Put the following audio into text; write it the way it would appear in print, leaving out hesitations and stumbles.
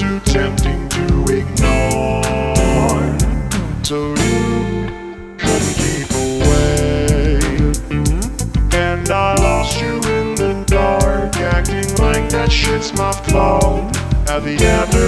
too tempting to ignore. So you couldn't keep away, and I lost you in the dark, acting like that shit's my fault. At the end